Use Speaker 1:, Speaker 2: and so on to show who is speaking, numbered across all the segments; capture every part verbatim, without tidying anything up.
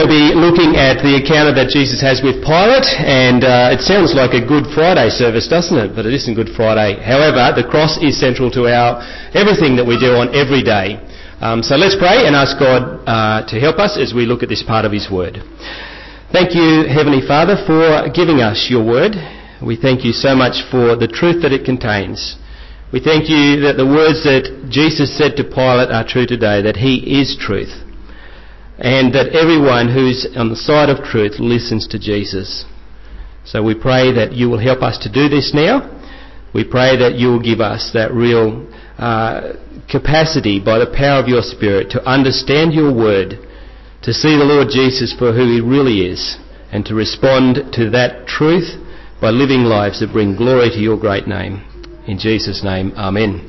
Speaker 1: We'll be looking at the encounter that Jesus has with Pilate, and uh, it sounds like a Good Friday service, doesn't it? But it isn't Good Friday. However, the cross is central to our everything that we do on every day. Um, so let's pray and ask God uh, to help us as we look at this part of His Word. Thank you, Heavenly Father, for giving us your Word. We thank you so much for the truth that it contains. We thank you that the words that Jesus said to Pilate are true today, that he is truth, and that everyone who's on the side of truth listens to Jesus. So we pray that you will help us to do this now. We pray that you will give us that real uh, capacity by the power of your Spirit to understand your word, to see the Lord Jesus for who he really is, and to respond to that truth by living lives that bring glory to your great name. In Jesus' name, amen.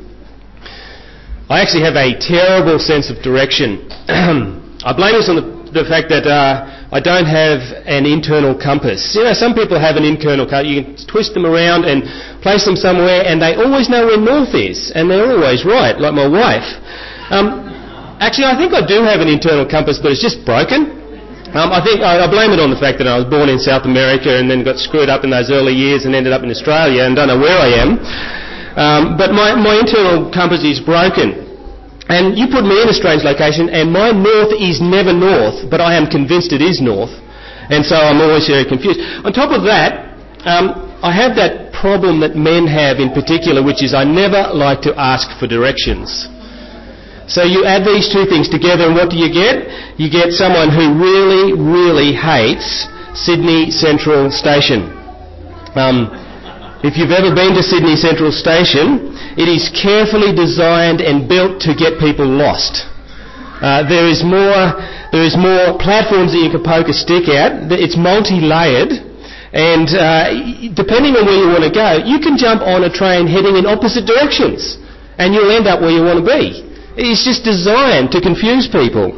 Speaker 1: I actually have a terrible sense of direction. I blame this on the, the fact that uh, I don't have an internal compass. You know, some people have an internal compass. You can twist them around and place them somewhere, and they always know where north is, and they're always right, like my wife. Um, actually, I think I do have an internal compass, but it's just broken. Um, I think I, I blame it on the fact that I was born in South America and then got screwed up in those early years and ended up in Australia and don't know where I am. Um, but my, my internal compass is broken. And you put me in a strange location and my north is never north, but I am convinced it is north. And so I'm always very confused. On top of that, um, I have that problem that men have in particular, which is I never like to ask for directions. So you add these two things together and what do you get? You get someone who really, really hates Sydney Central Station. Um, if you've ever been to Sydney Central Station, it is carefully designed and built to get people lost. Uh, there is more, there is more platforms that you can poke a stick at. It's multi-layered, and uh, depending on where you want to go, you can jump on a train heading in opposite directions, and you'll end up where you want to be. It's just designed to confuse people.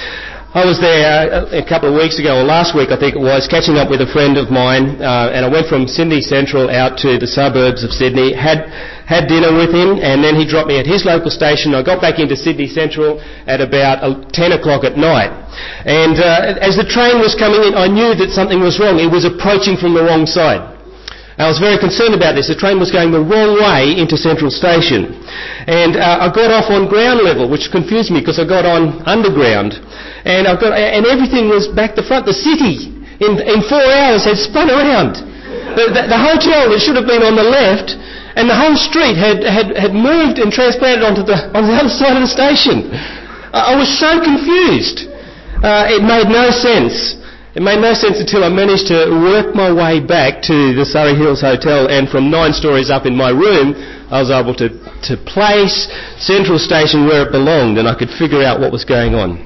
Speaker 1: I was there a couple of weeks ago, or last week I think it was, catching up with a friend of mine, uh, and I went from Sydney Central out to the suburbs of Sydney, had had dinner with him, and then he dropped me at his local station. I got back into Sydney Central at about ten o'clock at night. And uh, as the train was coming in, I knew that something was wrong. It was approaching from the wrong side. I was very concerned about this. The train was going the wrong way into Central Station. And uh, I got off on ground level, which confused me because I got on underground. And I got, and everything was back to front. The city, in, in four hours, had spun around. The, the, the hotel that should have been on the left, and the whole street had, had, had moved and transplanted onto the, on the other side of the station. I, I was so confused. Uh, it made no sense. It made no sense until I managed to work my way back to the Surrey Hills Hotel, and from nine stories up in my room, I was able to, to place Central Station where it belonged, and I could figure out what was going on.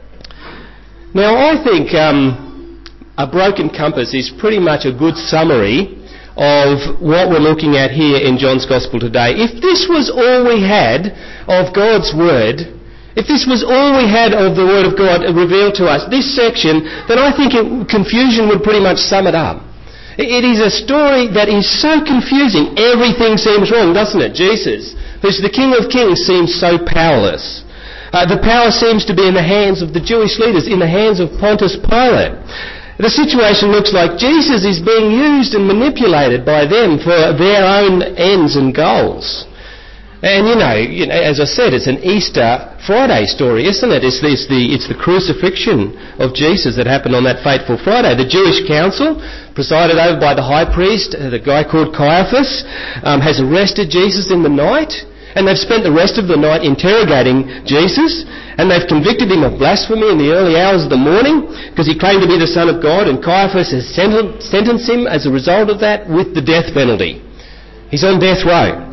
Speaker 1: Now, I think um, a broken compass is pretty much a good summary of what we're looking at here in John's Gospel today. If this was all we had of God's Word, if this was all we had of the Word of God revealed to us, this section, then I think it, confusion would pretty much sum it up. It is a story that is so confusing. Everything seems wrong, doesn't it? Jesus, who's the King of Kings, seems so powerless. Uh, the power seems to be in the hands of the Jewish leaders, in the hands of Pontius Pilate. The situation looks like Jesus is being used and manipulated by them for their own ends and goals. And you know, you know, as I said, it's an Easter Friday story, isn't it? It's the, it's the, it's the crucifixion of Jesus that happened on that fateful Friday. The Jewish council, presided over by the high priest, the guy called Caiaphas, um, has arrested Jesus in the night, and they've spent the rest of the night interrogating Jesus, and they've convicted him of blasphemy in the early hours of the morning because he claimed to be the Son of God, and Caiaphas has sentenced him as a result of that with the death penalty. He's on death row.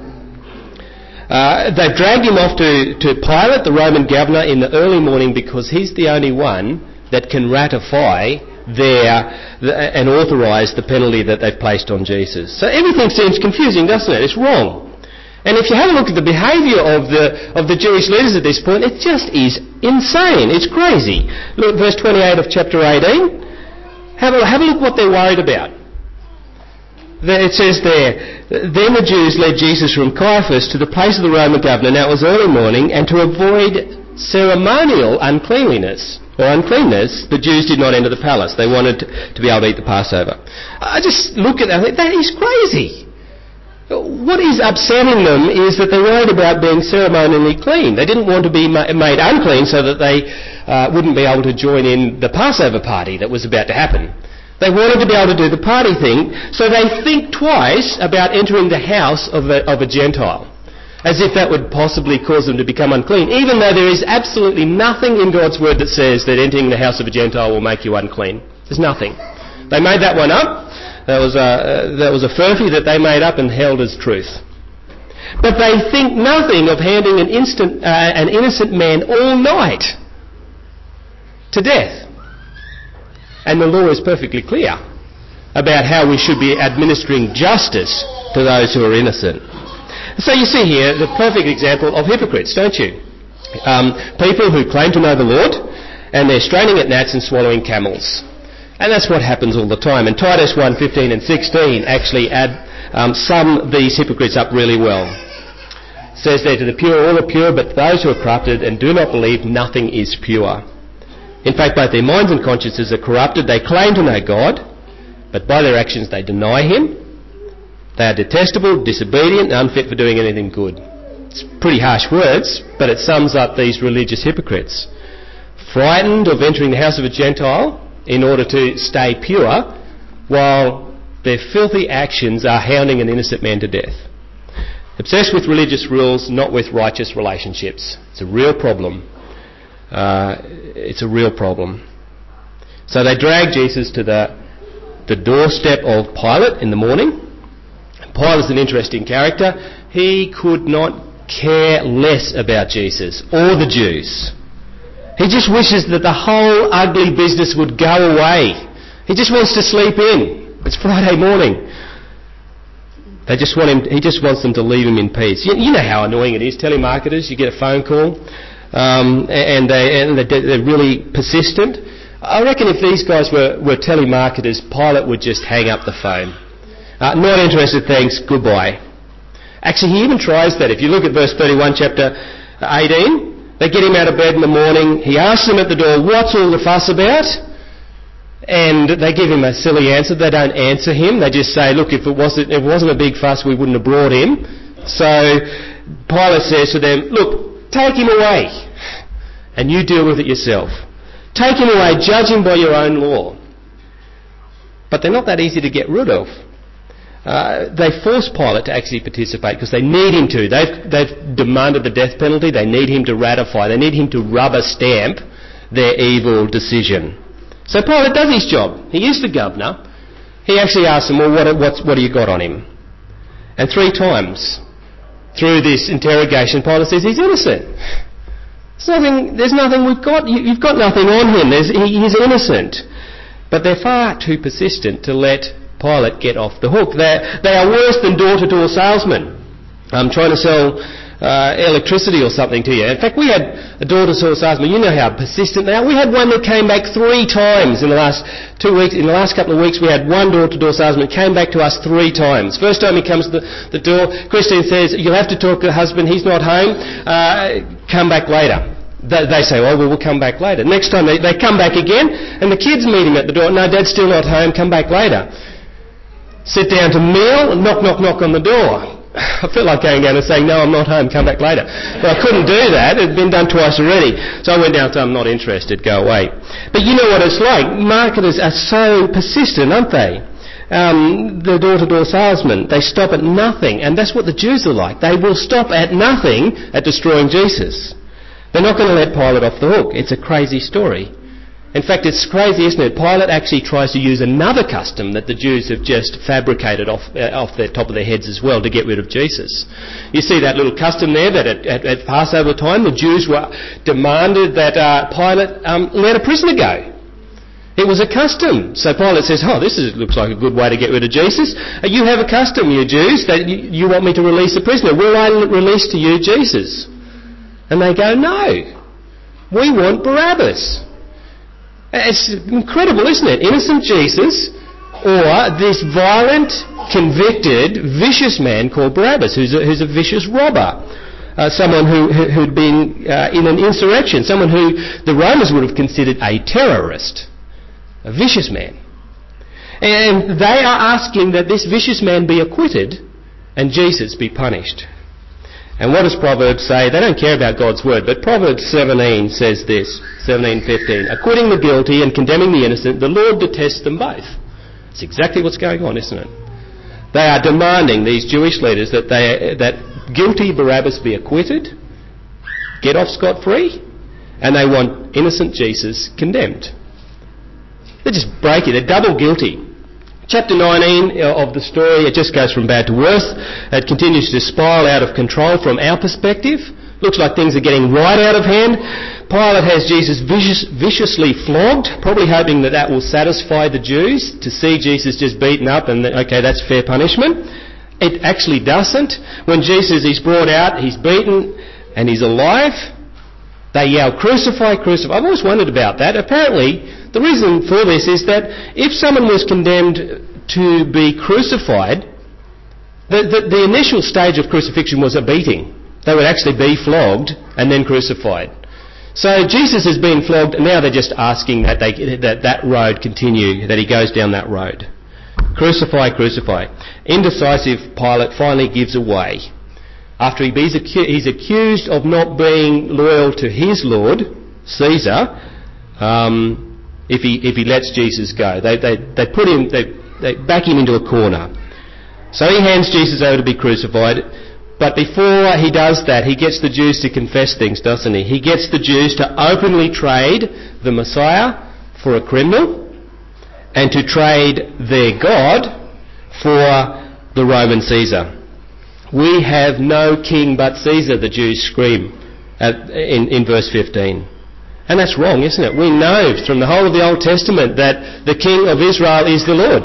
Speaker 1: Uh, they've dragged him off to, to Pilate, the Roman governor, in the early morning because he's the only one that can ratify their the, and authorise the penalty that they've placed on Jesus. So everything seems confusing, doesn't it? It's wrong. And if you have a look at the behaviour of the of the Jewish leaders at this point, it just is insane. It's crazy. Look at verse twenty-eight of chapter eighteen. Have a, have a look what they're worried about. It says there, then the Jews led Jesus from Caiaphas to the place of the Roman governor. Now it was early morning, and to avoid ceremonial uncleanliness. or uncleanness, the Jews did not enter the palace. They wanted to be able to eat the Passover. I just look at that and think, that is crazy. What is upsetting them is that they're worried about being ceremonially clean. They didn't want to be ma- made unclean so that they uh, wouldn't be able to join in the Passover party that was about to happen. They wanted to be able to do the party thing, so they think twice about entering the house of a, of a Gentile, as if that would possibly cause them to become unclean, even though there is absolutely nothing in God's word that says that entering the house of a Gentile will make you unclean. There's nothing. They made that one up. That was a, uh, that was a furphy that they made up and held as truth. But they think nothing of handing an, instant, uh, an innocent man all night to death. And the law is perfectly clear about how we should be administering justice to those who are innocent. So you see here the perfect example of hypocrites, don't you? Um, people who claim to know the Lord, and they're straining at gnats and swallowing camels. And that's what happens all the time. And Titus one fifteen and sixteen actually add um, sum these hypocrites up really well. It says there, to the pure all are pure, but those who are corrupted and do not believe nothing is pure. In fact, both their minds and consciences are corrupted. They claim to know God, but by their actions they deny Him. They are detestable, disobedient, and unfit for doing anything good. It's pretty harsh words, but it sums up these religious hypocrites. Frightened of entering the house of a Gentile in order to stay pure, while their filthy actions are hounding an innocent man to death. Obsessed with religious rules, not with righteous relationships. It's a real problem. Uh, it's a real problem. So they drag Jesus to the, the doorstep of Pilate in the morning. Pilate's an interesting character. He could not care less about Jesus or the Jews. He just wishes that the whole ugly business would go away. He just wants to sleep in. It's Friday morning. They just want him. He just wants them to leave him in peace. You, you know how annoying it is. Telemarketers, you get a phone call, um, and, they, and they're really persistent. I reckon if these guys were, were telemarketers, Pilate would just hang up the phone. Uh, not interested, thanks, goodbye. Actually, he even tries that. If you look at verse thirty-one, chapter eighteen, they get him out of bed in the morning. He asks them at the door, what's all the fuss about? And they give him a silly answer. They don't answer him. They just say, look, if it wasn't, if it wasn't a big fuss, we wouldn't have brought him. So Pilate says to them, look, take him away and you deal with it yourself. Take him away, judge him by your own law. But they're not that easy to get rid of. Uh, they force Pilate to actually participate because they need him to. They've, they've demanded the death penalty. They need him to ratify. They need him to rubber stamp their evil decision. So Pilate does his job. He is the governor. He actually asks them, well, what, what's, what do you got on him? And three times through this interrogation, Pilate says he's innocent. There's nothing, there's nothing we've got. You, you've got nothing on him. There's, he, he's innocent. But they're far too persistent to let Pilate get off the hook. They're, they are worse than door-to-door salesmen um, trying to sell uh, electricity or something to you. In fact, we had a door-to-door salesman. You know how persistent they are. We had one that came back three times in the last two weeks. In the last couple of weeks, we had one door-to-door salesman came back to us three times. First time he comes to the, the door, Christine says, you'll have to talk to the husband. He's not home. Uh, come back later. They, they say, oh, well, we'll come back later. Next time they, they come back again, and the kids meet him at the door. No, Dad's still not home. Come back later. Sit down to meal, and knock, knock, knock on the door. I felt like going down and saying, no, I'm not home, come back later. But I couldn't do that. It had been done twice already. So I went down and said, I'm not interested, go away. But you know what it's like. Marketers are so persistent, aren't they? Um, the door-to-door salesmen, they stop at nothing. And that's what the Jews are like. They will stop at nothing at destroying Jesus. They're not going to let Pilate off the hook. It's a crazy story. In fact, it's crazy, isn't it? Pilate actually tries to use another custom that the Jews have just fabricated off uh, off the top of their heads as well to get rid of Jesus. You see that little custom there that at, at, at Passover time the Jews were demanded that uh, Pilate um, let a prisoner go. It was a custom. So Pilate says, oh, this is, looks like a good way to get rid of Jesus. Uh, you have a custom, you Jews, that you, you want me to release a prisoner. Will I l- release to you Jesus? And they go, no, we want Barabbas. It's incredible, isn't it? Innocent Jesus or this violent, convicted, vicious man called Barabbas, who's a, who's a vicious robber. uh, someone who, who, who'd been uh, in an insurrection, someone who the Romans would have considered a terrorist, a vicious man. And they are asking that this vicious man be acquitted and Jesus be punished. And what does Proverbs say? They don't care about God's word, but Proverbs seventeen says this, seventeen fifteen, acquitting the guilty and condemning the innocent, the Lord detests them both. It's exactly what's going on, isn't it? They are demanding, these Jewish leaders, that they that guilty Barabbas be acquitted, get off scot-free, and they want innocent Jesus condemned. They're just breaking, they're double guilty. Chapter nineteen of the story, it just goes from bad to worse. It continues to spiral out of control from our perspective. Looks like things are getting right out of hand. Pilate has Jesus vicious, viciously flogged, probably hoping that that will satisfy the Jews to see Jesus just beaten up and, okay, that's fair punishment. It actually doesn't. When Jesus is brought out, he's beaten and he's alive. They yell, crucify, crucify. I've always wondered about that. Apparently, the reason for this is that if someone was condemned to be crucified, the, the, the initial stage of crucifixion was a beating. They would actually be flogged and then crucified. So Jesus has been flogged, and now they're just asking that they, that, that road continue, that he goes down that road. Crucify, crucify. Indecisive Pilate finally gives away. After he he's, acu- he's accused of not being loyal to his Lord, Caesar, um, if he if he lets Jesus go. They they, they put him they, they back him into a corner. So he hands Jesus over to be crucified, but before he does that, he gets the Jews to confess things, doesn't he? He gets the Jews to openly trade the Messiah for a criminal and to trade their God for the Roman Caesar. We have no king but Caesar, the Jews scream at, in, in verse fifteen. And that's wrong, isn't it? We know from the whole of the Old Testament that the King of Israel is the Lord.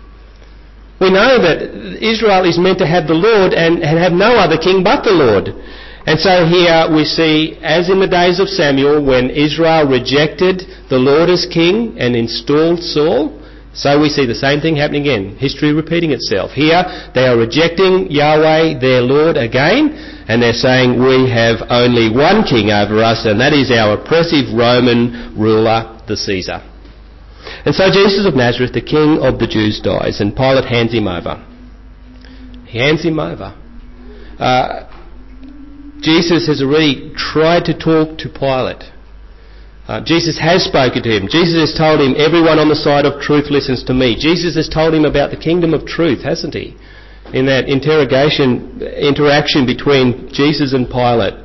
Speaker 1: We know that Israel is meant to have the Lord and, and have no other king but the Lord. And so here we see, as in the days of Samuel, when Israel rejected the Lord as king and installed Saul, so we see the same thing happening again, history repeating itself. Here they are rejecting Yahweh, their Lord, again, and they're saying we have only one king over us, and that is our oppressive Roman ruler, the Caesar. And so Jesus of Nazareth, the King of the Jews, dies, and Pilate hands him over. He hands him over. Uh, Jesus has already tried to talk to Pilate. Uh, Jesus has spoken to him. Jesus has told him, everyone on the side of truth listens to me. Jesus has told him about the kingdom of truth, hasn't he? In that interrogation, interaction between Jesus and Pilate.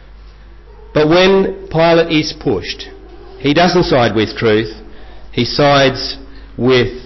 Speaker 1: But when Pilate is pushed, he doesn't side with truth. He sides with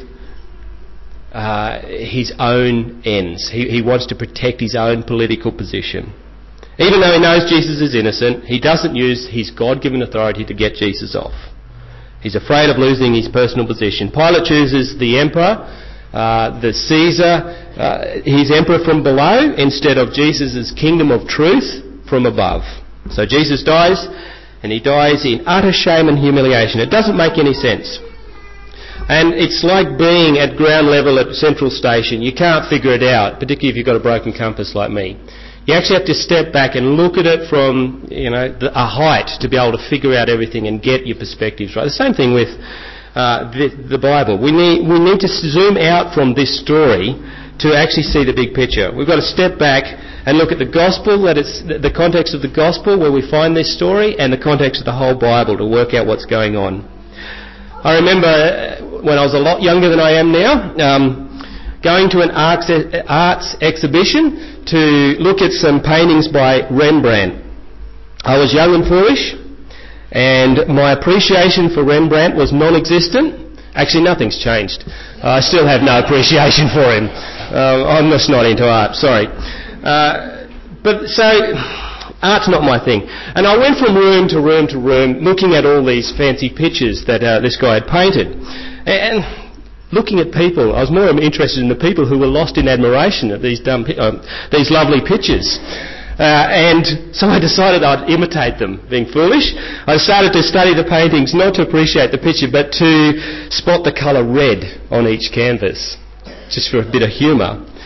Speaker 1: uh, his own ends. He, he wants to protect his own political position. Even though he knows Jesus is innocent, he doesn't use his God-given authority to get Jesus off. He's afraid of losing his personal position. Pilate chooses the emperor, uh, the Caesar, uh, his emperor from below, instead of Jesus' kingdom of truth from above. So Jesus dies, and he dies in utter shame and humiliation. It doesn't make any sense. And it's like being at ground level at Central Station. You can't figure it out, particularly if you've got a broken compass like me. You actually have to step back and look at it from, you know, the, a height to be able to figure out everything and get your perspectives right. The same thing with uh, the, the Bible. We need we need to zoom out from this story to actually see the big picture. We've got to step back and look at the gospel, that it's the context of the gospel where we find this story, and the context of the whole Bible to work out what's going on. I remember when I was a lot younger than I am now, um, going to an arts, arts exhibition to look at some paintings by Rembrandt. I was young and foolish, and my appreciation for Rembrandt was non-existent. Actually, nothing's changed. I still have no appreciation for him. Uh, I'm just not into art, sorry. Uh, but so, art's not my thing. And I went from room to room to room looking at all these fancy pictures that uh, this guy had painted. And looking at people, I was more interested in the people who were lost in admiration at these dumb, uh, these lovely pictures. Uh, and so I decided I'd imitate them, being foolish. I started to study the paintings, not to appreciate the picture, but to spot the colour red on each canvas, just for a bit of humour.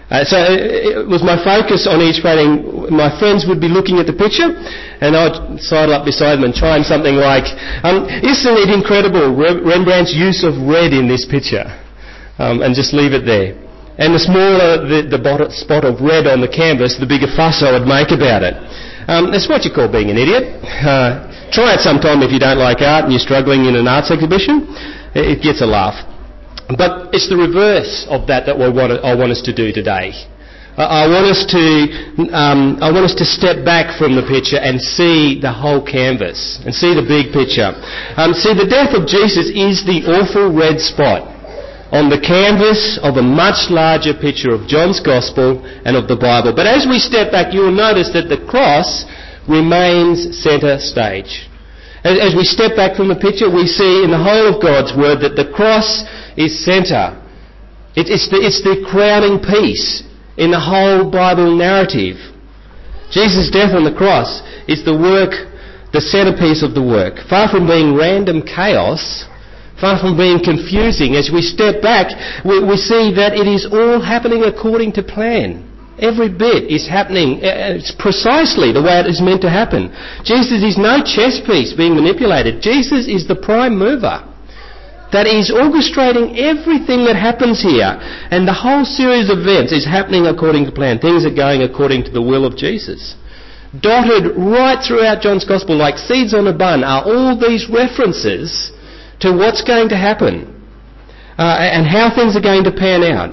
Speaker 1: Uh, so it was my focus on each painting. My friends would be looking at the picture, and I'd sidle up beside them and chime something like, um, isn't it incredible, Rembrandt's use of red in this picture? Um, and just leave it there. And the smaller the, the bot- spot of red on the canvas, the bigger fuss I would make about it. Um, that's what you call being an idiot. Uh, try it sometime if you don't like art and you're struggling in an arts exhibition. It, it gets a laugh. But it's the reverse of that that we want to, I want us to do today. I, I want us to um, I want us to step back from the picture and see the whole canvas and see the big picture. Um, see, the death of Jesus is the awful red spot on the canvas of a much larger picture of John's Gospel and of the Bible. But as we step back, you will notice that the cross remains centre stage. As, as we step back from the picture, we see in the whole of God's Word that the cross is centre. It, it's, the, it's the crowning piece in the whole Bible narrative. Jesus' death on the cross is the work, the centrepiece of the work. Far from being random chaos, far from being confusing, as we step back, we, we see that it is all happening according to plan. Every bit is happening. It's precisely the way it is meant to happen. Jesus is no chess piece being manipulated. Jesus is the prime mover that is orchestrating everything that happens here. And the whole series of events is happening according to plan. Things are going according to the will of Jesus. Dotted right throughout John's Gospel like seeds on a bun are all these references to what's going to happen uh, and how things are going to pan out.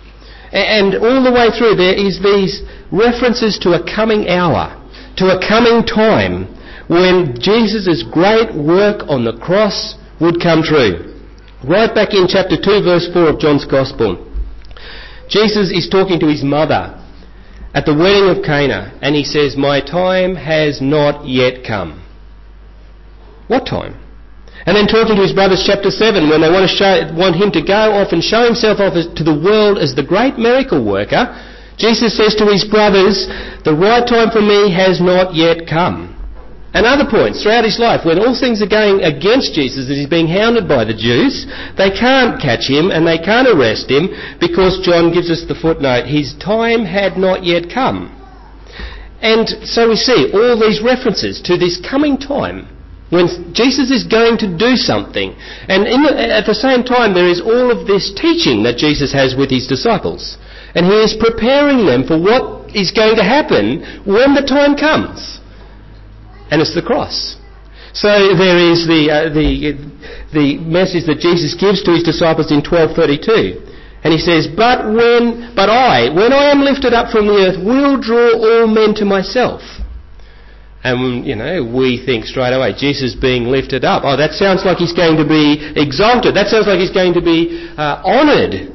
Speaker 1: And all the way through there is these references to a coming hour, to a coming time when Jesus' great work on the cross would come true. Right back in chapter two, verse four of John's Gospel, Jesus is talking to his mother at the wedding of Cana, and he says, "My time has not yet come." What time? And then talking to his brothers, chapter seven, when they want to show, want him to go off and show himself off as, to the world as the great miracle worker, Jesus says to his brothers, "The right time for me has not yet come." And other points throughout his life, when all things are going against Jesus, that he's being hounded by the Jews, they can't catch him and they can't arrest him because John gives us the footnote, his time had not yet come. And so we see all these references to this coming time when Jesus is going to do something. And in the, at the same time, there is all of this teaching that Jesus has with his disciples. And he is preparing them for what is going to happen when the time comes. And it's the cross. So there is the, uh, the, the message that Jesus gives to his disciples in twelve thirty-two. And he says, but when, but I, when I am lifted up from the earth, will draw all men to myself. And, you know, we think straight away, Jesus being lifted up. Oh, that sounds like he's going to be exalted. That sounds like he's going to be uh, honoured.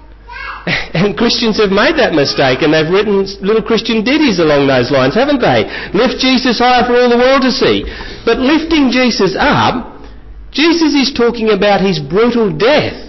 Speaker 1: And Christians have made that mistake, and they've written little Christian ditties along those lines, haven't they? Lift Jesus higher for all the world to see. But lifting Jesus up, Jesus is talking about his brutal death.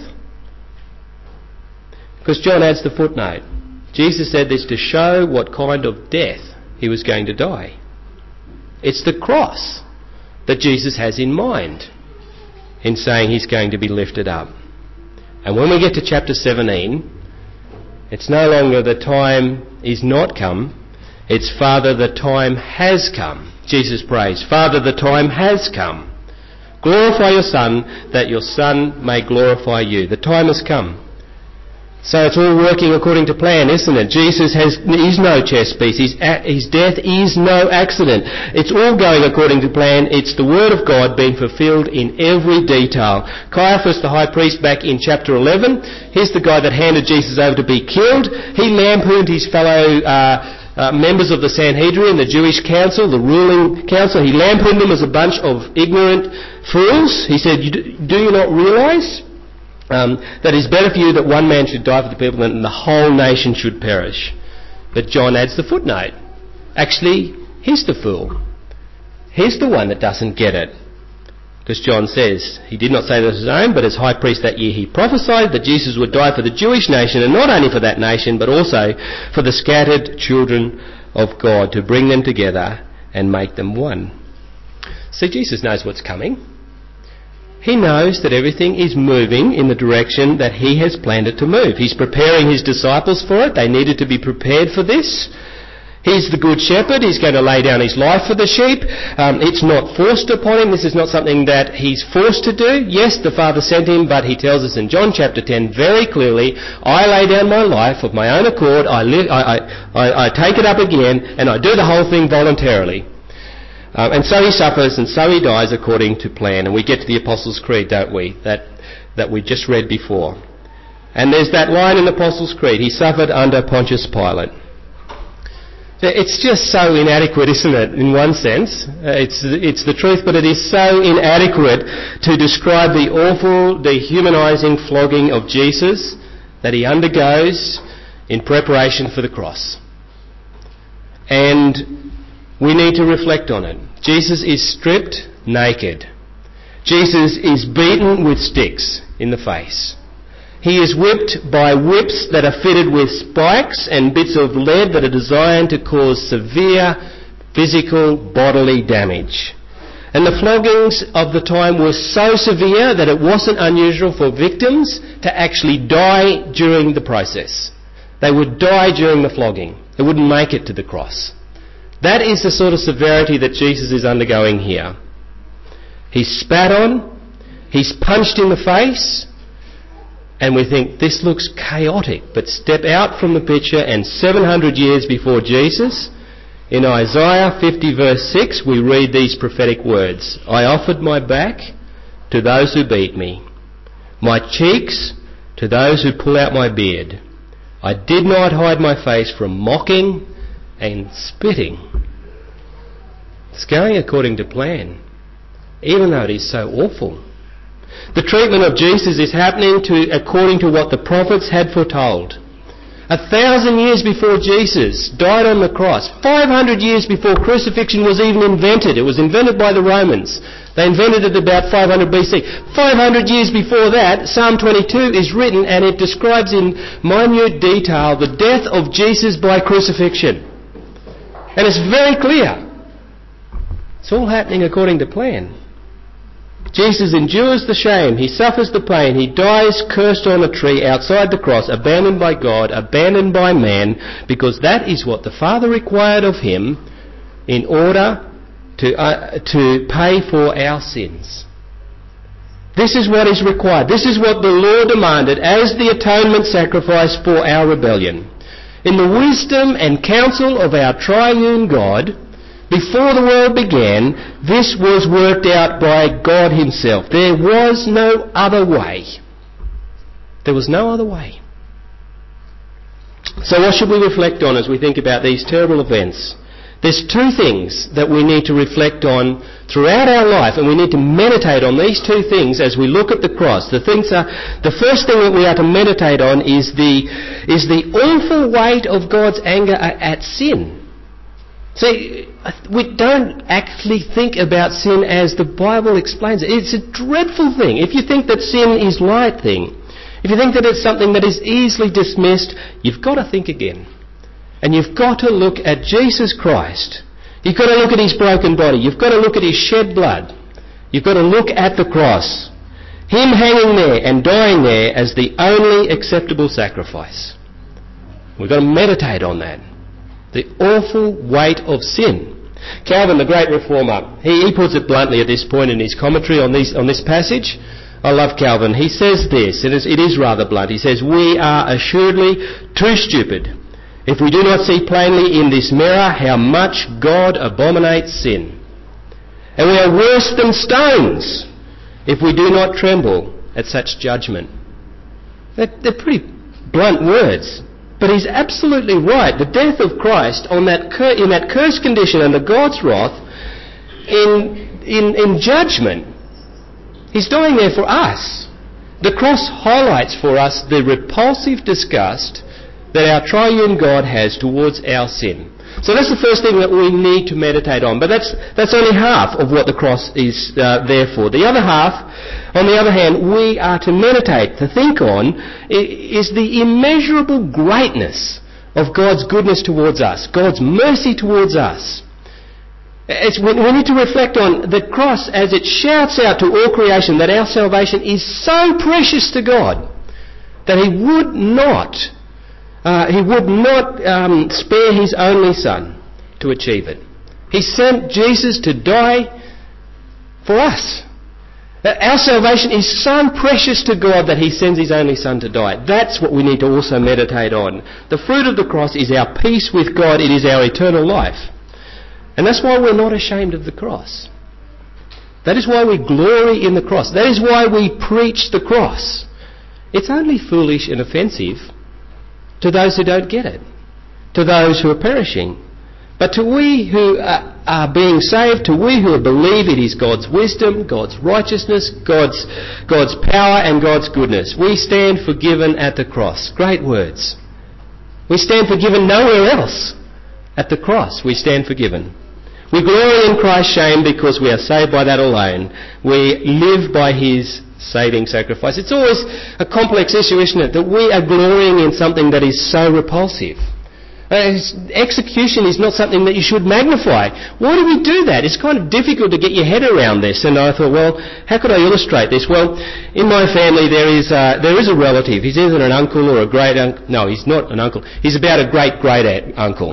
Speaker 1: Because John adds the footnote. Jesus said this to show what kind of death he was going to die. It's the cross that Jesus has in mind in saying he's going to be lifted up. And when we get to chapter seventeen, it's no longer the time is not come, it's Father, the time has come. Jesus prays, Father, the time has come. Glorify your Son, that your Son may glorify you. The time has come. So it's all working according to plan, isn't it? Jesus has, is no chess piece. His, his death is no accident. It's all going according to plan. It's the Word of God being fulfilled in every detail. Caiaphas, the high priest, back in chapter eleven, here's the guy that handed Jesus over to be killed. He lampooned his fellow uh, uh, members of the Sanhedrin, the Jewish council, the ruling council. He lampooned them as a bunch of ignorant fools. He said, do you not realise Um, that it's better for you that one man should die for the people than the whole nation should perish? But John adds the footnote. Actually, he's the fool. He's the one that doesn't get it. Because John says, he did not say this his own, but as high priest that year he prophesied that Jesus would die for the Jewish nation, and not only for that nation, but also for the scattered children of God, to bring them together and make them one. See, Jesus knows what's coming. He knows that everything is moving in the direction that he has planned it to move. He's preparing his disciples for it. They needed to be prepared for this. He's the good shepherd. He's going to lay down his life for the sheep. Um, it's not forced upon him. This is not something that he's forced to do. Yes, the Father sent him, but he tells us in John chapter ten very clearly, I lay down my life of my own accord. I, live, I, I, I take it up again, and I do the whole thing voluntarily. Um, and so he suffers, and so he dies according to plan. And we get to the Apostles' Creed, don't we, that, that we just read before. And there's that line in the Apostles' Creed, he suffered under Pontius Pilate. It's just so inadequate, isn't it, in one sense? Uh, it's, it's the truth, but it is so inadequate to describe the awful, dehumanising flogging of Jesus that he undergoes in preparation for the cross. And we need to reflect on it. Jesus is stripped naked. Jesus is beaten with sticks in the face. He is whipped by whips that are fitted with spikes and bits of lead that are designed to cause severe physical bodily damage. And the floggings of the time were so severe that it wasn't unusual for victims to actually die during the process. They would die during the flogging. They wouldn't make it to the cross. That is the sort of severity that Jesus is undergoing here. He's spat on, he's punched in the face, and we think, this looks chaotic. But step out from the picture, and seven hundred years before Jesus, in Isaiah fifty verse six, we read these prophetic words. I offered my back to those who beat me, my cheeks to those who pull out my beard. I did not hide my face from mocking and spitting. It's going according to plan, even though it is so awful. The treatment of Jesus is happening to, according to what the prophets had foretold. A thousand years before Jesus died on the cross, five hundred years before crucifixion was even invented. It was invented by the Romans. They invented it about five hundred B C. five hundred years before that, Psalm twenty-two is written, and it describes in minute detail the death of Jesus by crucifixion. And it's very clear. It's all happening according to plan. Jesus endures the shame, he suffers the pain, he dies cursed on a tree outside the cross, abandoned by God, abandoned by man, because that is what the Father required of him in order to, uh, to pay for our sins. This is what is required. This is what the law demanded as the atonement sacrifice for our rebellion. In the wisdom and counsel of our triune God, before the world began, this was worked out by God himself. There was no other way. There was no other way. So what should we reflect on as we think about these terrible events? There's two things that we need to reflect on throughout our life, and we need to meditate on these two things as we look at the cross. The things are, the first thing that we are to meditate on is the, is the awful weight of God's anger at sin. See, we don't actually think about sin as the Bible explains it. It's a dreadful thing. If you think that sin is light thing, if you think that it's something that is easily dismissed, you've got to think again. And you've got to look at Jesus Christ. You've got to look at his broken body. You've got to look at his shed blood. You've got to look at the cross. Him hanging there and dying there as the only acceptable sacrifice. We've got to meditate on that. The awful weight of sin. Calvin, the great reformer, he, he puts it bluntly at this point in his commentary on, these, on this passage. I love Calvin. He says this, and it is rather blunt. He says, we are assuredly too stupid if we do not see plainly in this mirror how much God abominates sin. And we are worse than stones if we do not tremble at such judgment. They're, they're pretty blunt words. But he's absolutely right. The death of Christ on that cur- in that cursed condition under God's wrath, in, in, in judgment, he's dying there for us. The cross highlights for us the repulsive disgust that our triune God has towards our sin. So that's the first thing that we need to meditate on. But that's that's only half of what the cross is uh, there for. The other half, on the other hand, we are to meditate, to think on, is the immeasurable greatness of God's goodness towards us, God's mercy towards us. It's, we need to reflect on the cross as it shouts out to all creation that our salvation is so precious to God that He would not, uh, He would not um, spare His only Son to achieve it. He sent Jesus to die for us. Our salvation is so precious to God that He sends His only Son to die. That's what we need to also meditate on. The fruit of the cross is our peace with God. It is our eternal life. And that's why we're not ashamed of the cross. That is why we glory in the cross. That is why we preach the cross. It's only foolish and offensive to those who don't get it, to those who are perishing. But to we who are, are being saved, to we who believe it is God's wisdom, God's righteousness, God's, God's power and God's goodness, we stand forgiven at the cross. Great words. We stand forgiven nowhere else. At the cross we stand forgiven. We glory in Christ's shame because we are saved by that alone. We live by His saving sacrifice. It's always a complex issue, isn't it, that we are glorying in something that is so repulsive. Uh, execution is not something that you should magnify. Why do we do that? It's kind of difficult to get your head around this. And I thought, well, how could I illustrate this? Well, in my family there is uh, there is a relative. He's either an uncle or a great uncle. No, he's not an uncle. He's about a great great uncle.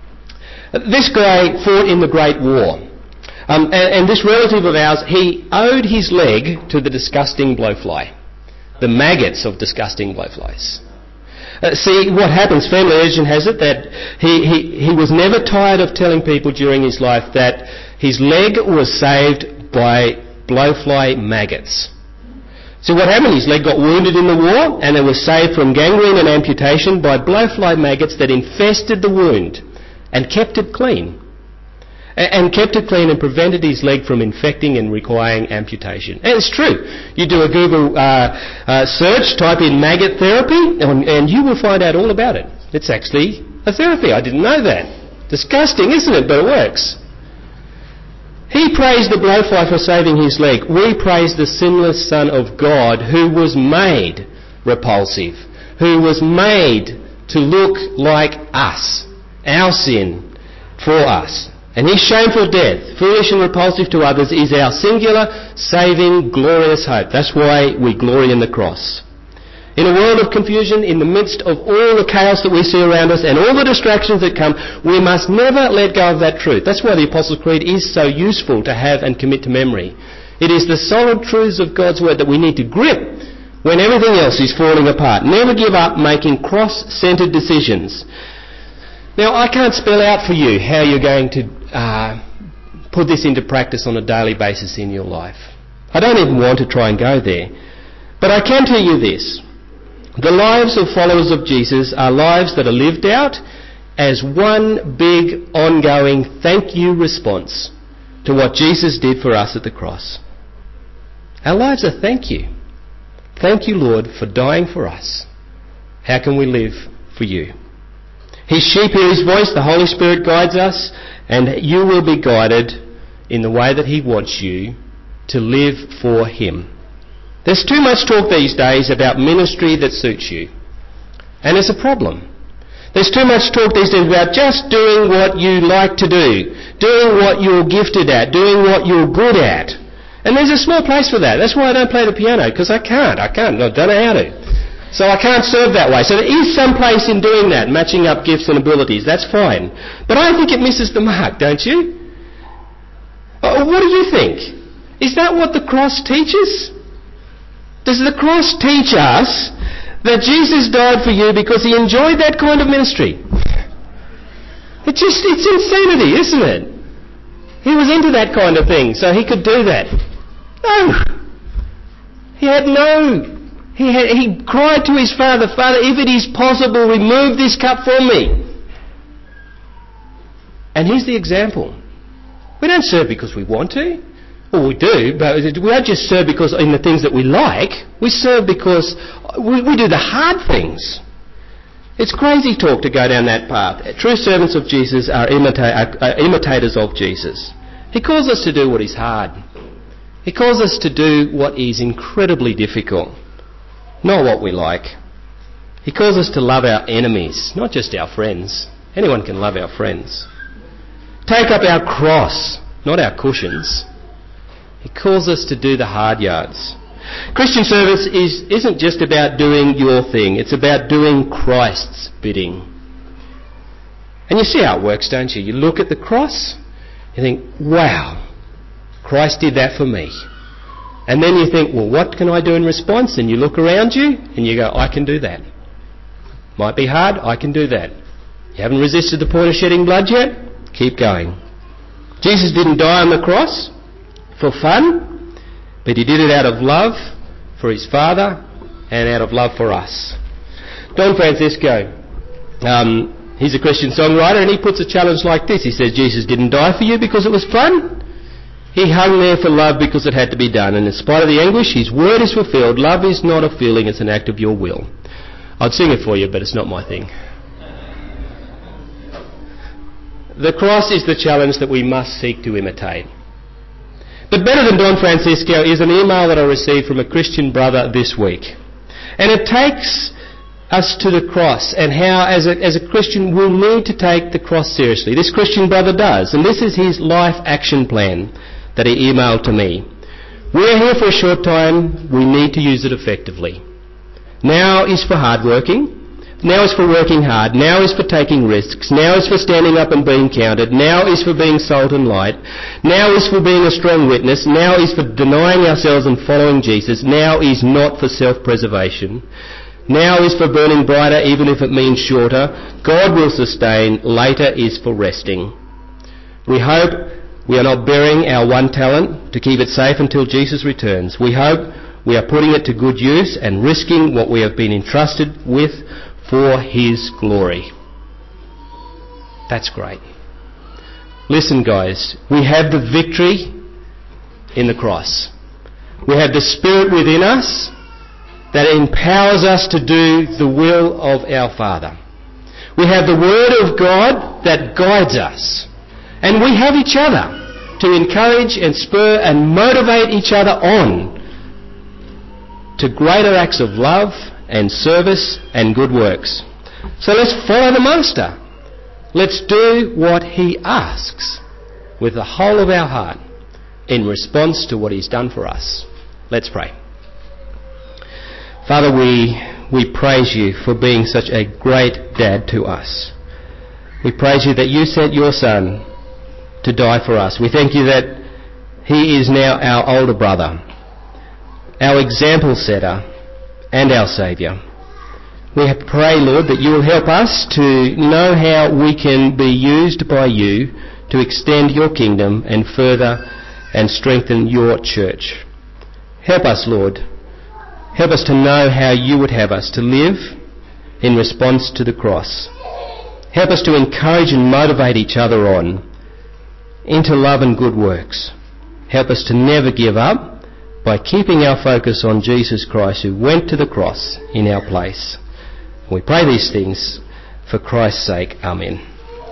Speaker 1: This guy fought in the Great War. Um, and, and this relative of ours, he owed his leg to the disgusting blowfly. The maggots of disgusting blowflies. Uh, see, what happens, family legend has it, that he, he, he was never tired of telling people during his life that his leg was saved by blowfly maggots. So what happened? His leg got wounded in the war and it was saved from gangrene and amputation by blowfly maggots that infested the wound and kept it clean. And kept it clean and prevented his leg from infecting and requiring amputation. And it's true. You do a Google uh, uh, search, type in maggot therapy, and, and you will find out all about it. It's actually a therapy. I didn't know that. Disgusting, isn't it? But it works. He praised the blowfly for saving his leg. We praise the sinless Son of God who was made repulsive, who was made to look like us, our sin, for us. And His shameful death, foolish and repulsive to others, is our singular, saving, glorious hope. That's why we glory in the cross. In a world of confusion, in the midst of all the chaos that we see around us and all the distractions that come, we must never let go of that truth. That's why the Apostles' Creed is so useful to have and commit to memory. It is the solid truths of God's Word that we need to grip when everything else is falling apart. Never give up making cross-centred decisions. Now, I can't spell out for you how you're going to uh, put this into practice on a daily basis in your life. I don't even want to try and go there. But I can tell you this. The lives of followers of Jesus are lives that are lived out as one big, ongoing thank you response to what Jesus did for us at the cross. Our lives are thank you. Thank you, Lord, for dying for us. How can we live for you? His sheep hear His voice, the Holy Spirit guides us, and you will be guided in the way that He wants you to live for Him. There's too much talk these days about ministry that suits you. And it's a problem. There's too much talk these days about just doing what you like to do, doing what you're gifted at, doing what you're good at. And there's a small place for that. That's why I don't play the piano, because I can't. I can't. I don't know how to. So I can't serve that way. So there is some place in doing that, matching up gifts and abilities. That's fine. But I think it misses the mark, don't you? Uh, what do you think? Is that what the cross teaches? Does the cross teach us that Jesus died for you because He enjoyed that kind of ministry? It just, it's insanity, isn't it? He was into that kind of thing, so He could do that. No. He had no... He, had, he cried to His Father, Father, if it is possible, remove this cup from me. And here's the example. We don't serve because we want to. Well, we do, but we don't just serve because in the things that we like. We serve because we, we do the hard things. It's crazy talk to go down that path. True servants of Jesus are, imita- are imitators of Jesus. He calls us to do what is hard. He calls us to do what is incredibly difficult. Not what we like. He calls us to love our enemies, not just our friends. Anyone can love our friends. take up our cross, not our cushions. He calls us to do the hard yards. Christian service is, isn't just about doing your thing, it's about doing Christ's bidding. And you see how it works, don't you? You look at the cross, you think, wow, Christ did that for me. And then you think, well, what can I do in response? And you look around you and you go, I can do that. Might be hard, I can do that. You haven't resisted the point of shedding blood yet? Keep going. Jesus didn't die on the cross for fun, but he did it out of love for his Father and out of love for us. Don Francisco, um, he's a Christian songwriter, and he puts a challenge like this. He says, Jesus didn't die for you because it was fun. He hung there for love because it had to be done. And in spite of the anguish, his word is fulfilled. Love is not a feeling, it's an act of your will. I'd sing it for you, but it's not my thing. The cross is the challenge that we must seek to imitate. But better than Don Francisco is an email that I received from a Christian brother this week. And it takes us to the cross and how, as a, as a Christian, we'll need to take the cross seriously. This Christian brother does. And this is his life action plan that he emailed to me. We're here for a short time. We need to use it effectively. Now is for hard working. Now is for working hard. Now is for taking risks. Now is for standing up and being counted. Now is for being salt and light. Now is for being a strong witness. Now is for denying ourselves and following Jesus. Now is not for self-preservation. Now is for burning brighter, even if it means shorter. God will sustain. Later is for resting. We hope we are not burying our one talent to keep it safe until Jesus returns. We hope we are putting it to good use and risking what we have been entrusted with for his glory. That's great. Listen, guys, we have the victory in the cross. We have the Spirit within us that empowers us to do the will of our Father. We have the Word of God that guides us. And we have each other to encourage and spur and motivate each other on to greater acts of love and service and good works. So let's follow the Master. Let's do what he asks with the whole of our heart in response to what he's done for us. Let's pray. Father, we, we praise you for being such a great dad to us. We praise you that you sent your Son to die for us. We thank you that he is now our older brother, our example setter, and our Saviour. We pray, Lord, that you will help us to know how we can be used by you to extend your kingdom and further and strengthen your church. Help us, Lord. Help us to know how you would have us to live in response to the cross. Help us to encourage and motivate each other on into love and good works. Help us to never give up by keeping our focus on Jesus Christ, who went to the cross in our place. We pray these things for Christ's sake. Amen.